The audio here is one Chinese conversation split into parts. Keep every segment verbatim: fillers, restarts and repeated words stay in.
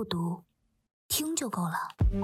不读，听就够了。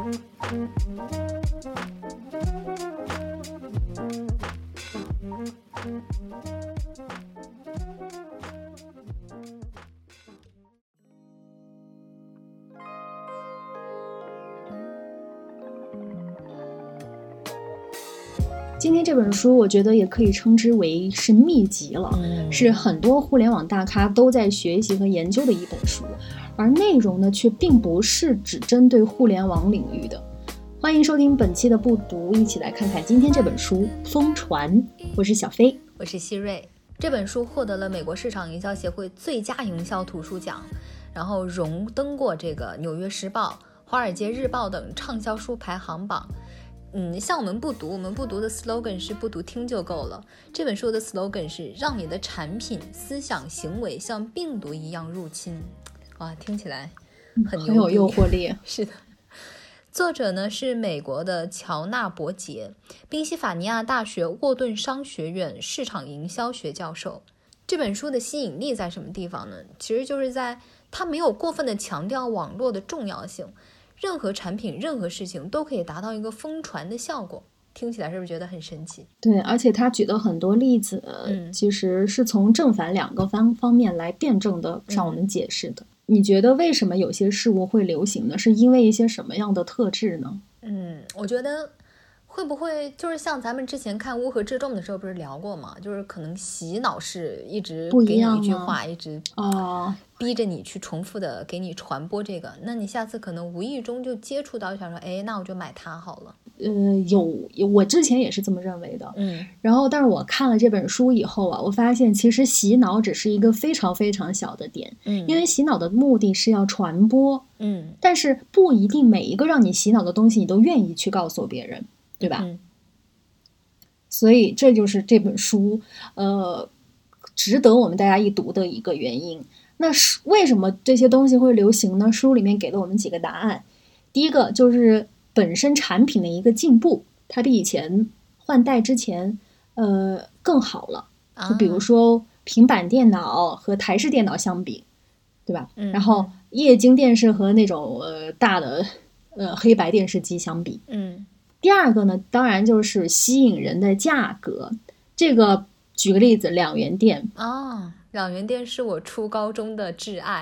今天这本书我觉得也可以称之为是秘籍了、嗯、是很多互联网大咖都在学习和研究的一本书，而内容呢却并不是只针对互联网领域的。欢迎收听本期的不读，一起来看看今天这本书《疯传》。我是小飞， 我是希瑞。这本书获得了美国市场营销协会最佳营销图书奖，然后荣登过这个纽约时报、华尔街日报等畅销书排行榜。嗯，像我们不读，我们不读的 slogan 是不读听就够了。这本书的 slogan 是让你的产品、思想、行为像病毒一样入侵。哇，听起来很牛逼， 很有诱惑力。 是的。作者呢是美国的乔纳伯杰，宾夕法尼亚大学沃顿商学院市场营销学教授。这本书的吸引力在什么地方呢？其实就是在它没有过分的强调网络的重要性，任何产品任何事情都可以达到一个疯传的效果。听起来是不是觉得很神奇？ 对，而且他举的很多例子、嗯、其实是从正反两个方方面来辩证的向我们解释的、嗯、你觉得为什么有些事物会流行呢？是因为一些什么样的特质呢？ 嗯，我觉得会不会就是像咱们之前看乌合之众的时候不是聊过吗？就是可能洗脑是一直给你一句话一直哦逼着你去重复的给你传播这个，那你下次可能无意中就接触到，想说哎，那我就买它好了。 呃，有我之前也是这么认为的， 嗯， 然后但是我看了这本书以后啊，我发现其实洗脑只是一个非常非常小的点， 嗯， 因为洗脑的目的是要传播， 嗯， 但是不一定每一个让你洗脑的东西你都愿意去告诉别人，对吧？ 嗯， 所以这就是这本书呃值得我们大家一读的一个原因。那为什么这些东西会流行呢？书里面给了我们几个答案。第一个就是本身产品的一个进步，它比以前换代之前呃更好了。就比如说平板电脑和台式电脑相比，对吧？ 嗯， 然后液晶电视和那种呃大的呃黑白电视机相比， 嗯。 第二个呢，当然就是吸引人的价格。这个举个例子，两元店哦，两元店是我初高中的挚爱。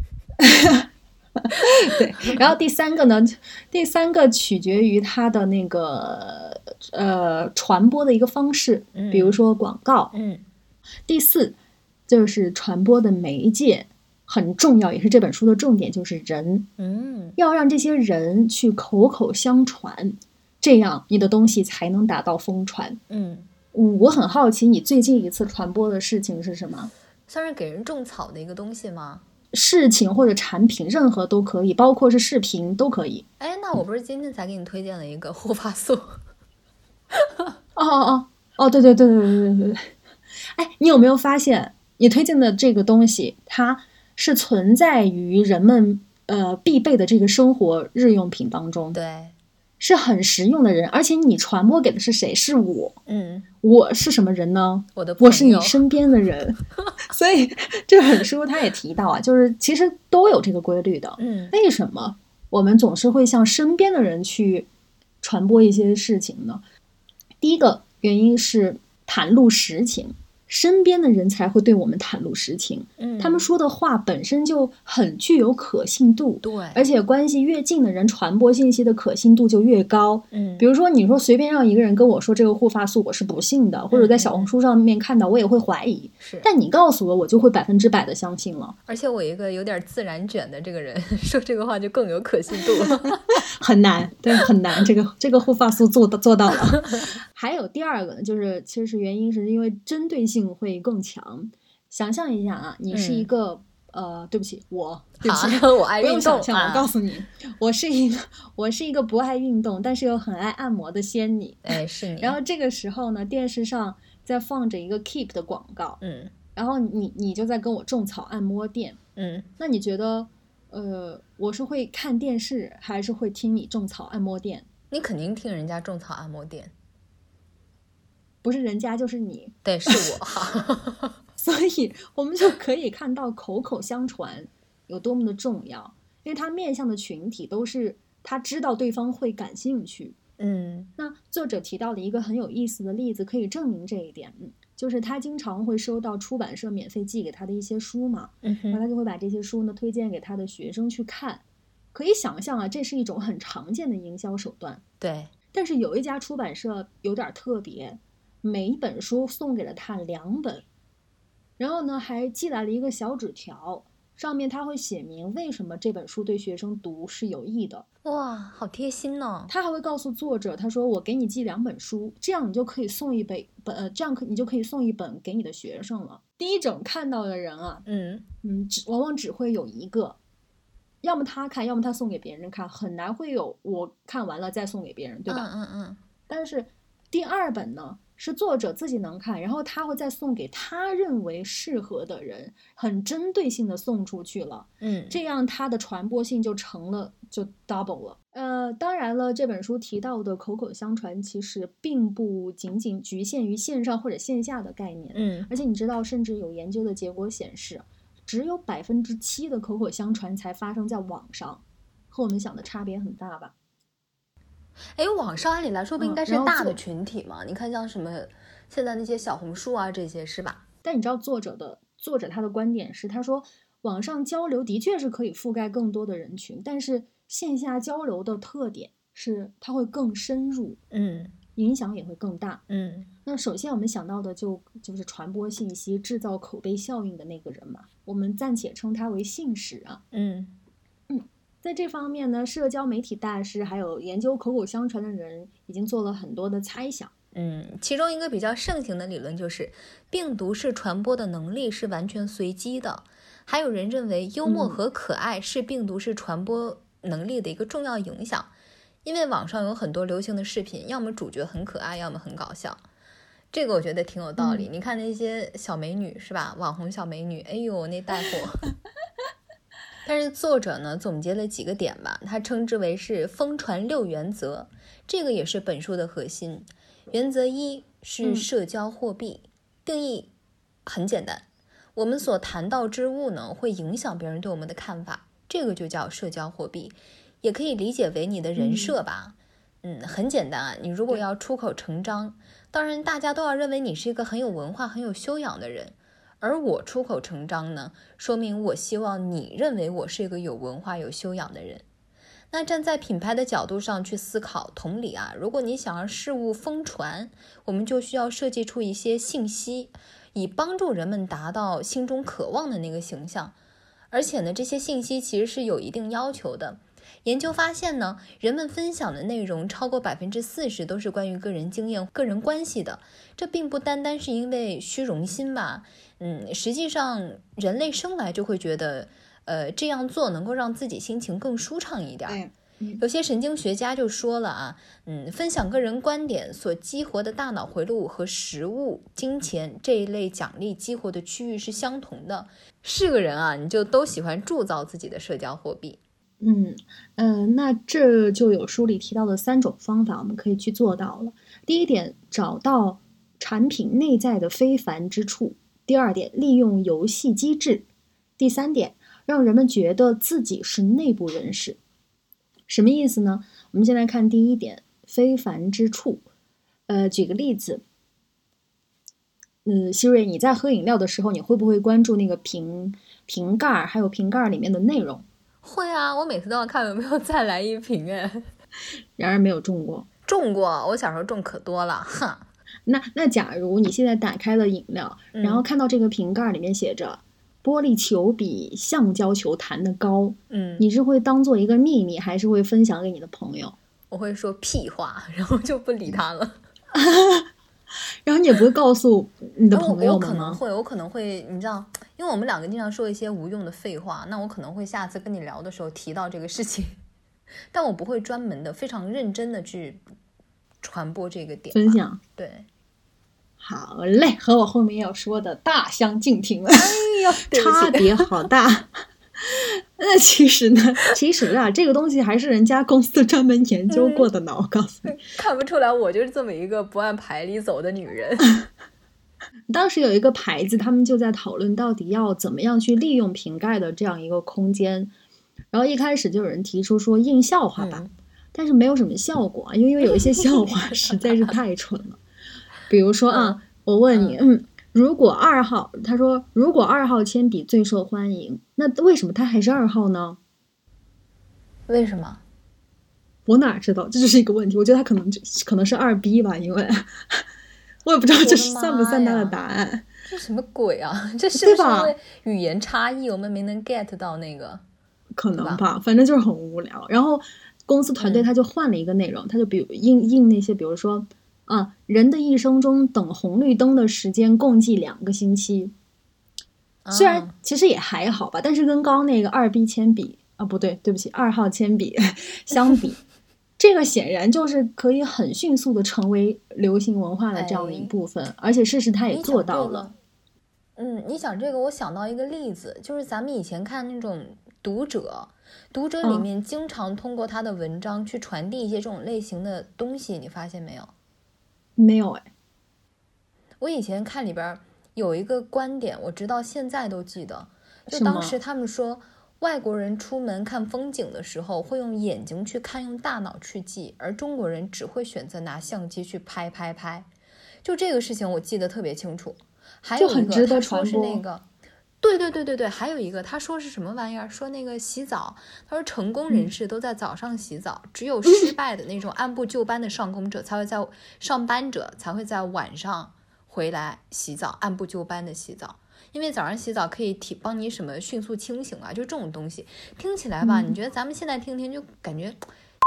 对，然后第三个呢，第三个取决于它的那个呃传播的一个方式， 嗯、 比如说广告。 嗯， 第四就是传播的媒介很重要，也是这本书的重点，就是人。 嗯， 要让这些人去口口相传，这样你的东西才能达到疯传。 嗯， 我很好奇，你最近一次传播的事情是什么？ 算是给人种草的一个东西吗？ 事情或者产品，任何都可以，包括是视频都可以。 哎，那我不是今天才给你推荐了一个护发素？ 哦哦哦哦，对对对对对对对。哎，你有没有发现，你推荐的这个东西，它是存在于人们呃必备的这个生活日用品当中？ 对。 是很实用的人，而且你传播给的是谁？是我。 嗯， 我是什么人呢？ 我的朋友， 我是你身边的人。所以这本书他也提到啊，就是其实都有这个规律的。 嗯， 为什么我们总是会向身边的人去传播一些事情呢？第一个原因是袒露实情。身边的人才会对我们袒露实情、嗯、他们说的话本身就很具有可信度， 对， 而且关系越近的人传播信息的可信度就越高。 嗯， 比如说你说随便让一个人跟我说这个护发素，我是不信的，或者在小红书上面看到我也会怀疑， 是， 但你告诉我，我就会百分之百的相信了。 而且我一个有点自然卷的这个人说这个话就更有可信度了。 很难，对，很难，这个这个护发素做做到了。还有第二个呢，就是其实原因是因为针对性会更强。想象一下啊，你是一个、嗯、呃，对不起，我对不起， 啊、我爱运动。 不用想象、 啊、 我告诉你，我是一个我是一个不爱运动，但是又很爱按摩的仙女。 哎，是你。 然后这个时候呢，电视上在放着一个 Keep 的广告， 嗯， 然后你你就在跟我种草按摩店， 嗯， 那你觉得？呃，我是会看电视还是会听你种草按摩店？ 你肯定听人家种草按摩店， 不是人家就是你。 对，是我。 所以我们就可以看到口口相传有多么的重要。 因为他面向的群体都是他知道对方会感兴趣。 嗯， 那作者提到的一个很有意思的例子可以证明这一点，嗯，就是他经常会收到出版社免费寄给他的一些书嘛， 嗯哼， 然后他就会把这些书呢推荐给他的学生去看。可以想象啊，这是一种很常见的营销手段。 对， 但是有一家出版社有点特别，每一本书送给了他两本，然后呢还寄来了一个小纸条，上面他会写明为什么这本书对学生读是有益的。 哇，好贴心呢。 他还会告诉作者，他说我给你寄两本书，这样你就可以送一本本呃，这样可你就可以送一本给你的学生了。第一种看到的人啊， 嗯嗯，只往往只会有一个，要么他看，要么他送给别人看，很难会有我看完了再送给别人，对吧？ 嗯嗯嗯。 但是第二本呢，是作者自己能看，然后他会再送给他认为适合的人，很针对性的送出去了。 嗯， 这样它的传播性就成了就 double 了。呃，当然了，这本书提到的口口相传其实并不仅仅局限于线上或者线下的概念。 嗯， 而且你知道，甚至有研究的结果显示，只有百分之七的口口相传才发生在网上，和我们想的差别很大吧？ 哎，网上按理来说不应该是嗯、 大的群体吗？你看像什么现在那些小红书啊这些是吧？ 但你知道作者的作者他的观点是，他说网上交流的确是可以覆盖更多的人群，但是线下交流的特点是它会更深入， 嗯， 影响也会更大。 嗯， 那首先我们想到的就就是传播信息、制造口碑效应的那个人嘛，我们暂且称他为信使啊。 嗯嗯，在这方面呢，社交媒体大师还有研究口口相传的人已经做了很多的猜想。 嗯，其中一个比较盛行的理论就是，病毒式传播的能力是完全随机的。还有人认为，幽默和可爱是病毒式传播能力的一个重要影响。因为网上有很多流行的视频，要么主角很可爱，要么很搞笑。这个我觉得挺有道理。嗯、你看那些小美女是吧？网红小美女，哎呦那带货。但是作者呢总结了几个点吧，他称之为是疯传六原则，这个也是本书的核心。原则一是社交货币，嗯、定义很简单，我们所谈到之物呢会影响别人对我们的看法，这个就叫社交货币，也可以理解为你的人设吧。嗯, 嗯，很简单啊，你如果要出口成章，当然大家都要认为你是一个很有文化很有修养的人，而我出口成章呢，说明我希望你认为我是一个有文化有修养的人。那站在品牌的角度上去思考，同理啊，如果你想让事物疯传，我们就需要设计出一些信息，以帮助人们达到心中渴望的那个形象。而且呢，这些信息其实是有一定要求的。研究发现呢，人们分享的内容超过百分之四十都是关于个人经验、个人关系的。这并不单单是因为虚荣心吧，嗯，实际上人类生来就会觉得，呃，这样做能够让自己心情更舒畅一点。有些神经学家就说了啊，嗯，分享个人观点所激活的大脑回路和食物、金钱这一类奖励激活的区域是相同的。是个人啊，你就都喜欢铸造自己的社交货币。 嗯呃，那这就有书里提到的三种方法，我们可以去做到了。第一点，找到产品内在的非凡之处；第二点，利用游戏机制；第三点，让人们觉得自己是内部人士。什么意思呢？我们先来看第一点，非凡之处。呃，举个例子，嗯，希瑞，你在喝饮料的时候，你会不会关注那个瓶瓶盖，还有瓶盖里面的内容？ 会啊，我每次都要看有没有再来一瓶哎。 然而没有中过。 中过，我小时候中可多了，哈。 那那假如你现在打开了饮料， 嗯、 然后看到这个瓶盖里面写着玻璃球比橡胶球弹得高， 嗯， 你是会当做一个秘密，还是会分享给你的朋友？ 我会说屁话，然后就不理他了。 然后你也不会告诉你的朋友我们吗？ 可能会，我可能会，你知道，因为我们两个经常说一些无用的废话，那我可能会下次跟你聊的时候提到这个事情，但我不会专门的、非常认真的去传播这个点分享。 对， 好嘞，和我后面要说的大相径庭了。 哎呦， 差别好大。那其实呢，其实啊，这个东西还是人家公司专门研究过的呢。嗯、我告诉你， 看不出来我就是这么一个不按牌理走的女人。 当时有一个牌子，他们就在讨论到底要怎么样去利用瓶盖的这样一个空间。 然后一开始就有人提出说印笑话吧， 嗯、 但是没有什么效果啊，因为有一些笑话实在是太蠢了。比如说啊，嗯、我问你，嗯，如果二号，他说如果二号铅笔最受欢迎，那为什么它还是二号呢？ 为什么？ 我哪知道，这就是一个问题。我觉得他可能可能是二 B 吧，因为我也不知道这是算不算他的答案。 这什么鬼啊？这是不是因为语言差异我们没能 get 到那个？ 可能吧，反正就是很无聊。然后公司团队他就换了一个内容，嗯、他就比如印印那些，比如说啊，人的一生中等红绿灯的时间共计两个星期。啊、虽然其实也还好吧，但是跟刚刚那个二 B 铅笔啊，不对，对不起，二号铅笔相比，这个显然就是可以很迅速的成为流行文化的这样的一部分，哎、而且事实他也做到了。 嗯，你讲这个，我想到一个例子，就是咱们以前看那种读者，读者里面经常通过他的文章去传递一些这种类型的东西，你发现没有？ 没有哎。 我以前看里边有一个观点，我直到现在都记得，就当时他们说外国人出门看风景的时候会用眼睛去看，用大脑去记，而中国人只会选择拿相机去拍拍拍。就这个事情我记得特别清楚。还有一个他说是那个，对对对对对，还有一个他说是什么玩意儿？说那个洗澡，他说成功人士都在早上洗澡，嗯、只有失败的那种按部就班的上工者才会在上班者才会在晚上回来洗澡，按部就班的洗澡，因为早上洗澡可以提帮你什么迅速清醒啊，就这种东西听起来吧，嗯、你觉得咱们现在听听就感觉。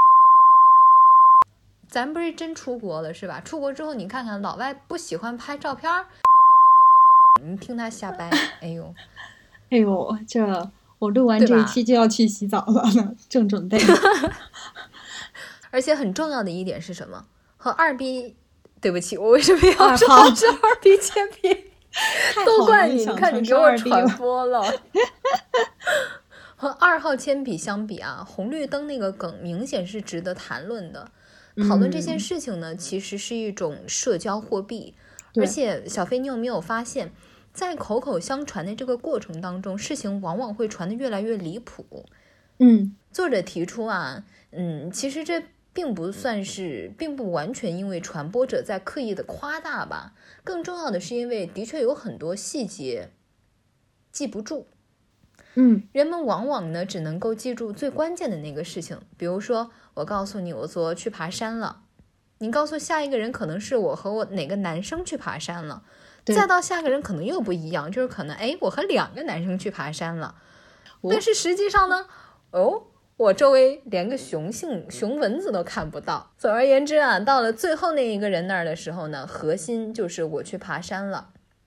咱不是真出国了是吧？出国之后你看看老外不喜欢拍照片，你听他瞎掰，哎呦， 哎呦，这我录完这一期就要去洗澡了呢，正准备。 而且很重要的一点是什么？和二 B， 对不起，我为什么要说是二 B 铅笔？都怪你，你看你给我传播了。和二号铅笔相比啊，红绿灯那个梗明显是值得谈论的。讨论这件事情呢，嗯、其实是一种社交货币。而且小飞，你有没有发现，在口口相传的这个过程当中，事情往往会传得越来越离谱。 嗯， 作者提出啊，嗯，其实这并不算是，并不完全因为传播者在刻意的夸大吧，更重要的是因为的确有很多细节记不住。 嗯， 人们往往呢只能够记住最关键的那个事情，比如说我告诉你我昨去爬山了。你告诉下一个人可能是我和我哪个男生去爬山了，再到下个人可能又不一样，就是可能哎我和两个男生去爬山了，哦、但是实际上呢，哦我周围连个雄性雄蚊子都看不到。总而言之啊，到了最后那一个人那儿的时候呢，核心就是我去爬山了。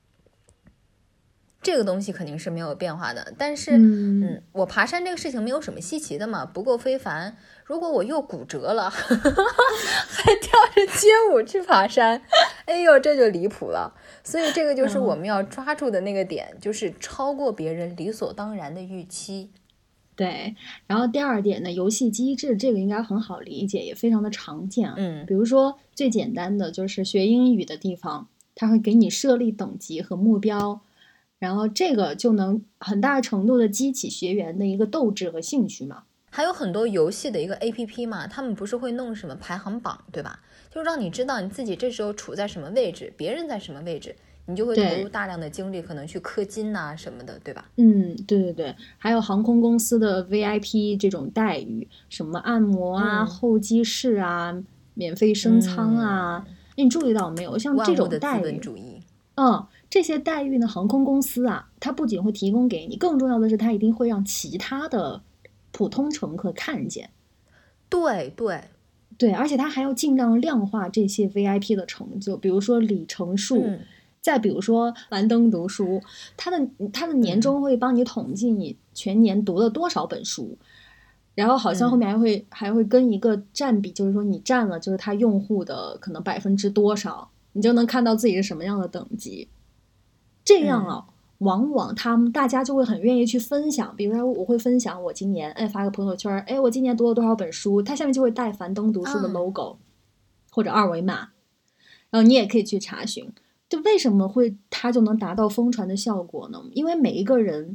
这个东西肯定是没有变化的，但是 嗯, 嗯，我爬山这个事情没有什么稀奇的嘛，不够非凡。如果我又骨折了呵呵还跳着街舞去爬山，哎呦这就离谱了。所以这个就是我们要抓住的那个点，嗯、就是超过别人理所当然的预期。 对，然后第二点呢，游戏机制这个应该很好理解，也非常的常见。 嗯， 比如说最简单的就是学英语的地方，它会给你设立等级和目标，然后这个就能很大程度的激起学员的一个斗志和兴趣嘛。 还有很多游戏的一个 A P P 嘛，他们不是会弄什么排行榜，对吧？就让你知道你自己这时候处在什么位置，别人在什么位置，你就会投入大量的精力，可能去氪金呐、啊、什么的，对吧？ 嗯，对对对。还有航空公司的 V I P 这种待遇，什么按摩啊、嗯、候机室啊、免费升舱啊，嗯、你注意到没有？像这种待遇， 万物的资本主义， 嗯。这些待遇呢，航空公司啊，它不仅会提供给你，更重要的是它一定会让其他的普通乘客看见。 对对对，而且它还要尽量量化这些 V I P 的成就，比如说里程数，嗯、再比如说樊登读书，它的它的年终会帮你统计你全年读了多少本书，嗯、然后好像后面还会、嗯、还会跟一个占比，就是说你占了就是它用户的可能百分之多少，你就能看到自己是什么样的等级。这样啊，嗯、往往他们大家就会很愿意去分享，比如说我会分享我今年哎发个朋友圈，哎我今年读了多少本书，它下面就会带樊登读书的 logo、嗯、或者二维码，然后你也可以去查询。就为什么会它就能达到疯传的效果呢？因为每一个人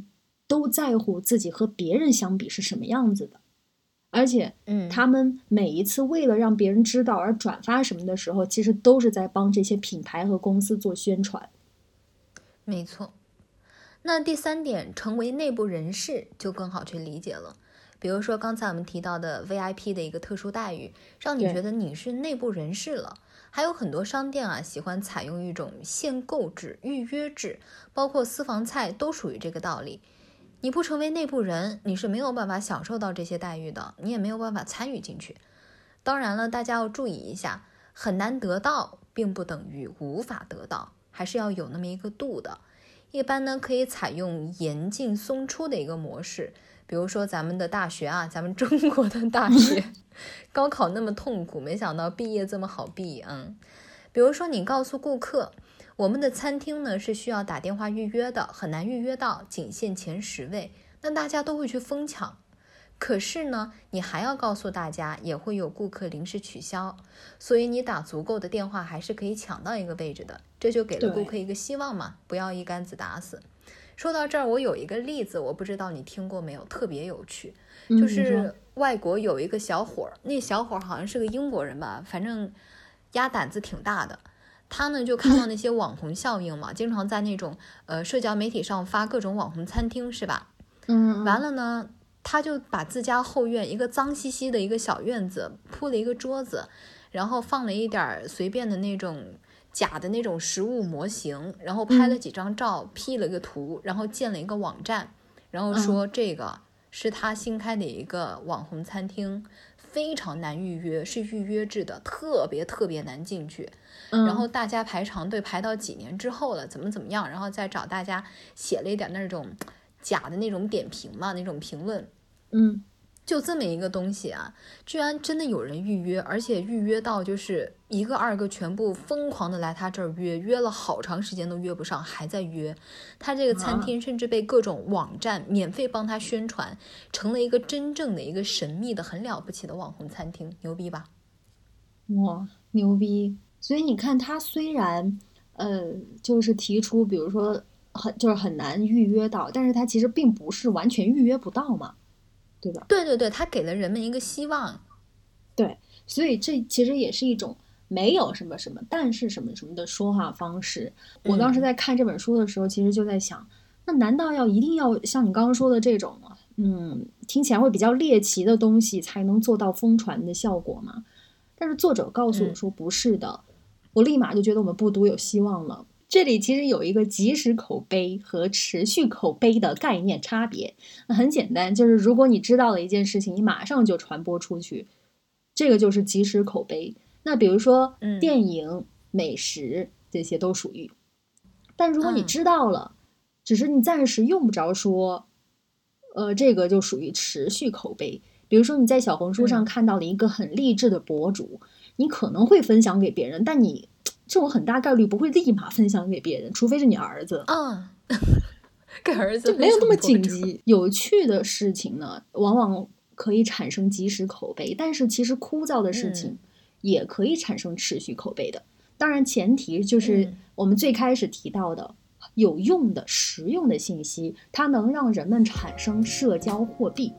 都在乎自己和别人相比是什么样子的，而且嗯， 他们每一次为了让别人知道而转发什么的时候，其实都是在帮这些品牌和公司做宣传。 没错。那第三点，成为内部人士就更好去理解了。比如说刚才我们提到的 V I P 的一个特殊待遇，让你觉得你是内部人士了。还有很多商店啊，喜欢采用一种限购制、预约制，包括私房菜都属于这个道理。你不成为内部人，你是没有办法享受到这些待遇的，你也没有办法参与进去。当然了，大家要注意一下，很难得到并不等于无法得到，还是要有那么一个度的。一般呢，可以采用严进松出的一个模式。比如说咱们的大学啊，咱们中国的大学高考那么痛苦，没想到毕业这么好毕。嗯，比如说你告诉顾客，我们的餐厅呢是需要打电话预约的，很难预约到，仅限前十位，那大家都会去疯抢。可是呢，你还要告诉大家，也会有顾客临时取消，所以你打足够的电话还是可以抢到一个位置的，这就给了顾客一个希望嘛，不要一竿子打死。说到这儿，我有一个例子，我不知道你听过没有，特别有趣。就是外国有一个小伙儿，那小伙儿好像是个英国人吧，反正鸭胆子挺大的。他呢就看到那些网红效应嘛，经常在那种呃社交媒体上发各种网红餐厅，是吧？ 嗯， 完了呢，他就把自家后院一个脏兮兮的一个小院子铺了一个桌子，然后放了一点随便的那种假的那种食物模型，然后拍了几张照， P 了个图，然后建了一个网站，然后说这个是他新开的一个网红餐厅，非常难预约，是预约制的，特别特别难进去。然后大家排长队排到几年之后了，怎么怎么样，然后再找大家写了一点那种假的那种点评嘛，那种评论。 嗯， 就这么一个东西啊，居然真的有人预约，而且预约到就是一个二个全部疯狂的来他这儿约，约了好长时间都约不上，还在约。他这个餐厅甚至被各种网站免费帮他宣传，成了一个真正的一个神秘的很了不起的网红餐厅，牛逼吧？ 哇，牛逼！所以你看，他虽然呃，就是提出，比如说很就是很难预约到，但是他其实并不是完全预约不到嘛。对吧？ 对对对，他给了人们一个希望。 对，所以这其实也是一种没有什么什么，但是什么什么的说话方式。我当时在看这本书的时候，其实就在想，那难道要一定要像你刚刚说的这种，嗯，听起来会比较猎奇的东西才能做到疯传的效果吗？但是作者告诉我说不是的，嗯、我立马就觉得我们不读有希望了。这里其实有一个即时口碑和持续口碑的概念差别。那很简单，就是如果你知道了一件事情，你马上就传播出去，这个就是即时口碑。那比如说电影、嗯、美食这些都属于。但如果你知道了，嗯、只是你暂时用不着说，呃，这个就属于持续口碑。比如说你在小红书上看到了一个很励志的博主，嗯、你可能会分享给别人，但你这种很大概率不会立马分享给别人，除非是你儿子。 嗯，给儿子就没有那么紧急。有趣的事情呢，往往可以产生即时口碑，但是其实枯燥的事情也可以产生持续口碑的。嗯、当然，前提就是我们最开始提到的、嗯、有用的、实用的信息，它能让人们产生社交货币。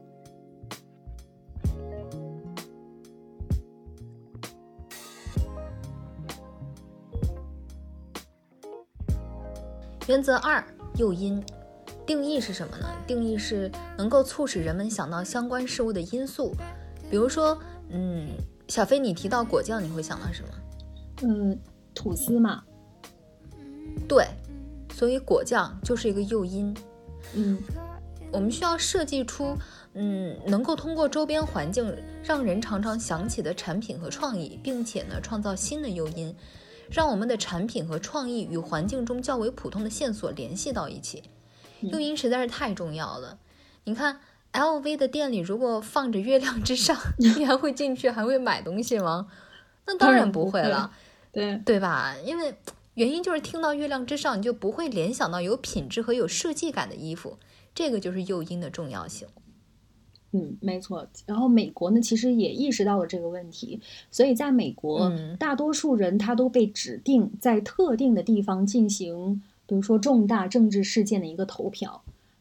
原则二，诱因。定义是什么呢？定义是能够促使人们想到相关事物的因素。比如说，嗯，小飞，你提到果酱，你会想到什么？ 嗯，吐司嘛。 对，所以果酱就是一个诱因。 嗯， 我们需要设计出，嗯，能够通过周边环境让人常常想起的产品和创意，并且呢，创造新的诱因。让我们的产品和创意与环境中较为普通的线索联系到一起，诱因实在是太重要了。你看 L V 的店里如果放着月亮之上，你还会进去还会买东西吗？那当然不会了， 对对吧？因为原因就是听到月亮之上，你就不会联想到有品质和有设计感的衣服，这个就是诱因的重要性。 嗯，没错。然后美国呢，其实也意识到了这个问题，所以在美国， 嗯、 大多数人他都被指定在特定的地方进行，比如说重大政治事件的一个投票。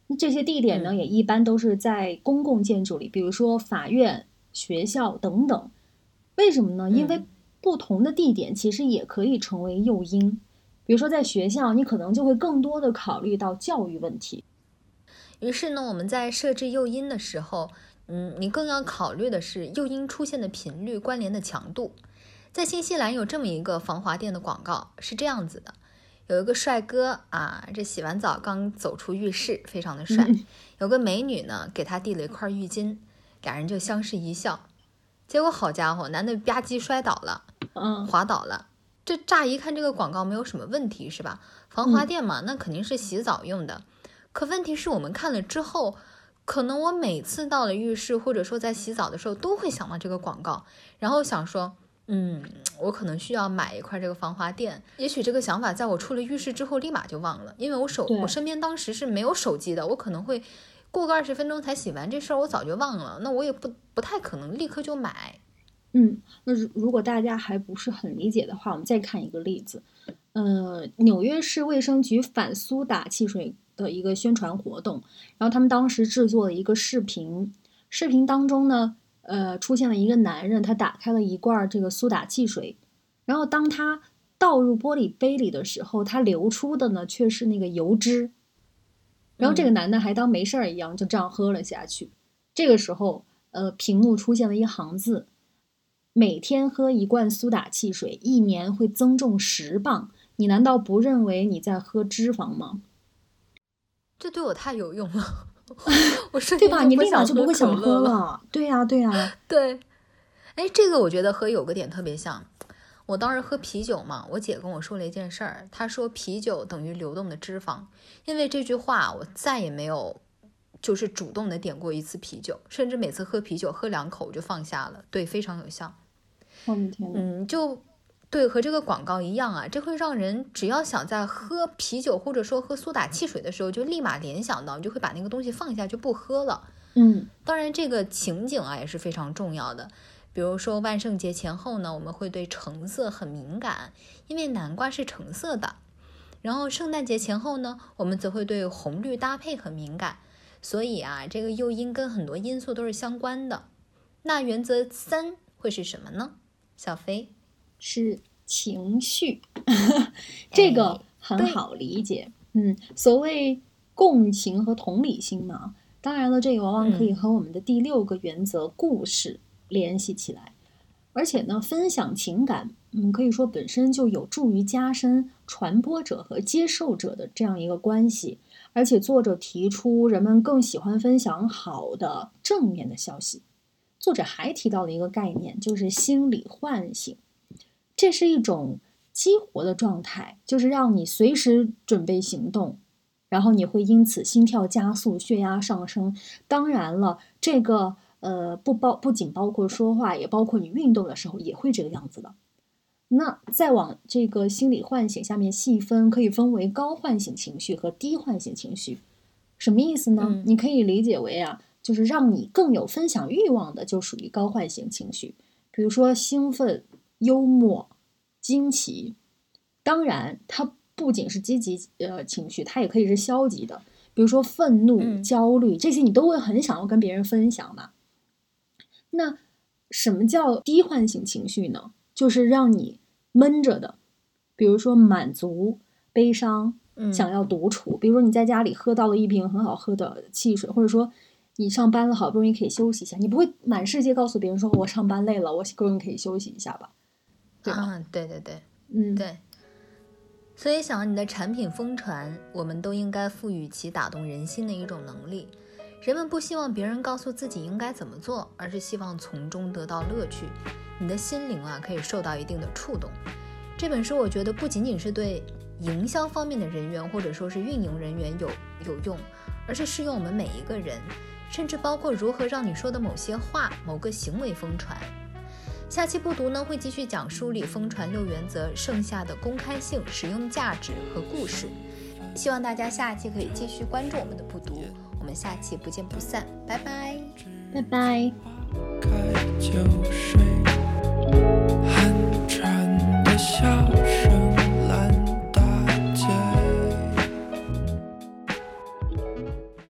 这些地点呢， 嗯也一般都是在公共建筑里，比如说法院、学校等等。为什么呢？因为嗯不同的地点其实也可以成为诱因。比如说在学校，你可能就会更多的考虑到教育问题。 于是呢，我们在设置诱因的时候，嗯，你更要考虑的是诱因出现的频率、关联的强度。在新西兰有这么一个防滑垫的广告，是这样子的：有一个帅哥啊，这洗完澡刚走出浴室，非常的帅。 嗯、 有个美女呢，给他递了一块浴巾，俩人就相视一笑。结果好家伙，男的吧唧摔倒了， 嗯， 滑倒了。这乍一看这个广告没有什么问题，是吧？防滑垫嘛，嗯、那肯定是洗澡用的。可问题是我们看了之后，可能我每次到了浴室或者说在洗澡的时候都会想到这个广告，然后想说嗯，我可能需要买一块这个防滑垫。也许这个想法在我出了浴室之后立马就忘了，因为我手我身边当时是没有手机的，我可能会过个二十分钟才洗完，这事儿我早就忘了，那我也不不太可能立刻就买。 嗯，那如果大家还不是很理解的话，我们再看一个例子。呃，纽约市卫生局反苏打汽水的一个宣传活动，然后他们当时制作了一个视频，视频当中呢，呃，出现了一个男人，他打开了一罐这个苏打汽水，然后当他倒入玻璃杯里的时候，他流出的呢却是那个油脂，然后这个男的还当没事儿一样就这样喝了下去。这个时候，呃，屏幕出现了一行字：每天喝一罐苏打汽水，一年会增重十磅。你难道不认为你在喝脂肪吗？ 这对我太有用了，我瞬对吧？你立马就不会想喝了。 了。对呀、啊，对呀、啊， 对。哎，这个我觉得和有个点特别像。我当时喝啤酒嘛，我姐跟我说了一件事儿，她说啤酒等于流动的脂肪。因为这句话，我再也没有就是主动的点过一次啤酒，甚至每次喝啤酒喝两口就放下了。对，非常有效。 我的天哪！ 嗯，就对，和这个广告一样啊，这会让人只要想在喝啤酒或者说喝苏打汽水的时候，就立马联想到，你就会把那个东西放下，就不喝了。 嗯， 当然这个情景啊也是非常重要的。比如说万圣节前后呢，我们会对橙色很敏感，因为南瓜是橙色的。然后圣诞节前后呢，我们则会对红绿搭配很敏感。所以啊，这个诱因跟很多因素都是相关的。那原则三会是什么呢？小飞？ 是情绪，这个很好理解。嗯，所谓共情和同理心嘛，当然了，这个往往可以和我们的第六个原则、嗯、故事联系起来。而且呢，分享情感，嗯，可以说本身就有助于加深传播者和接受者的这样一个关系。而且作者提出，人们更喜欢分享好的、正面的消息。作者还提到了一个概念，就是心理唤醒。这是一种激活的状态，就是让你随时准备行动，然后你会因此心跳加速、血压上升。当然了，这个呃不包不仅包括说话，也包括你运动的时候也会这个样子的。那再往这个心理唤醒下面细分，可以分为高唤醒情绪和低唤醒情绪。什么意思呢？嗯、你可以理解为啊，就是让你更有分享欲望的，就属于高唤醒情绪。比如说兴奋、幽默、惊奇。当然它不仅是积极呃情绪，它也可以是消极的，比如说愤怒、嗯、焦虑，这些你都会很想要跟别人分享嘛。那什么叫低唤醒情绪呢？就是让你闷着的，比如说满足、悲伤、想要独处、嗯、比如说你在家里喝到了一瓶很好喝的汽水，或者说你上班了好不容易可以休息一下，你不会满世界告诉别人说我上班累了，我个人可以休息一下吧，对吧？ 啊，对对对， 嗯， 对。所以想要你的产品疯传，我们都应该赋予其打动人心的一种能力。人们不希望别人告诉自己应该怎么做，而是希望从中得到乐趣。你的心灵啊，可以受到一定的触动。这本书我觉得不仅仅是对营销方面的人员或者说是运营人员有有用，而是适用我们每一个人，甚至包括如何让你说的某些话、某个行为疯传。下期不读呢，会继续讲书里疯传六原则剩下的公开性、实用价值和故事。希望大家下期可以继续关注我们的不读，我们下期不见不散，拜拜， 拜拜。 寒蝉的笑